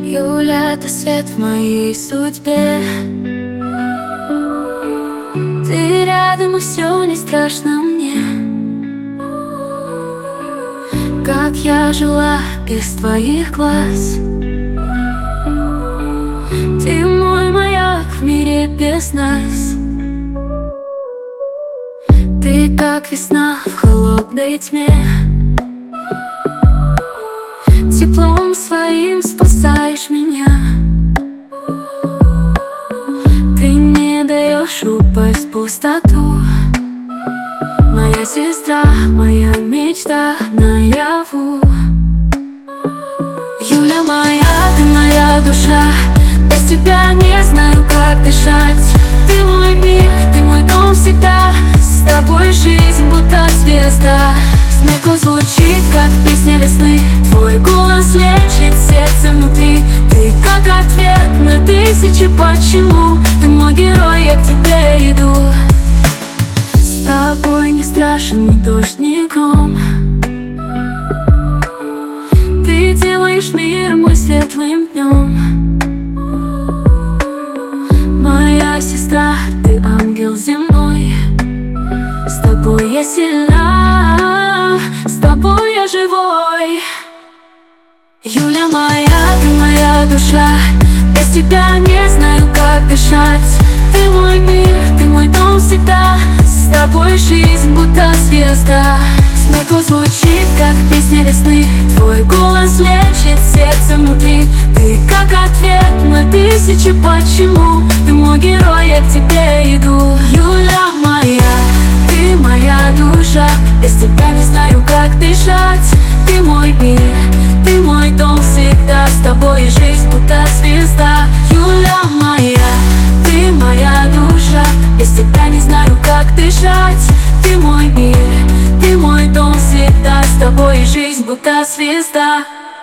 Юля, ты свет в моей судьбе. Ты рядом, и все не страшно мне. Как я жила без твоих глаз. Ты мой маяк в мире без нас. Ты как весна в холодной тьме. Теплом своим спасаешь меня. Ты не даешь упасть в пустоту. Моя сестра, моя мечта наяву. Юля моя, ты моя душа. Без тебя не знаю, как дышать. Ты мой мир, ты мой дом всегда. С тобой жизнь будто звезда. Смех звучит, как песня весны. Твой голос лечит сердце внутри. Ты как ответ на тысячи почему. Ты мой герой, я к тебе иду. С тобой не страшен ни дождь, ни гром. Ты делаешь мир мой светлым днем. Моя сестра, ты ангел земной. С тобой я сильна, с тобой я живой. Юля моя, ты моя душа. Без тебя не знаю, как дышать. Ты мой мир, ты мой дом всегда. С тобой жизнь будто звезда. Смех звучит, как песня весны. Твой голос лечит сердце внутри. Ты как ответ на тысячи почему. Ты мой герой, я к тебе иду. Юля моя, ты моя душа. Без тебя не знаю, как дышать. Ты мой мир, ты мой дом всегда. С тобой жизнь будто звезда. Юля моя, ты моя душа. Без тебя не знаю, как дышать. Ты мой мир, ты мой дом всегда. С тобой жизнь будто звезда.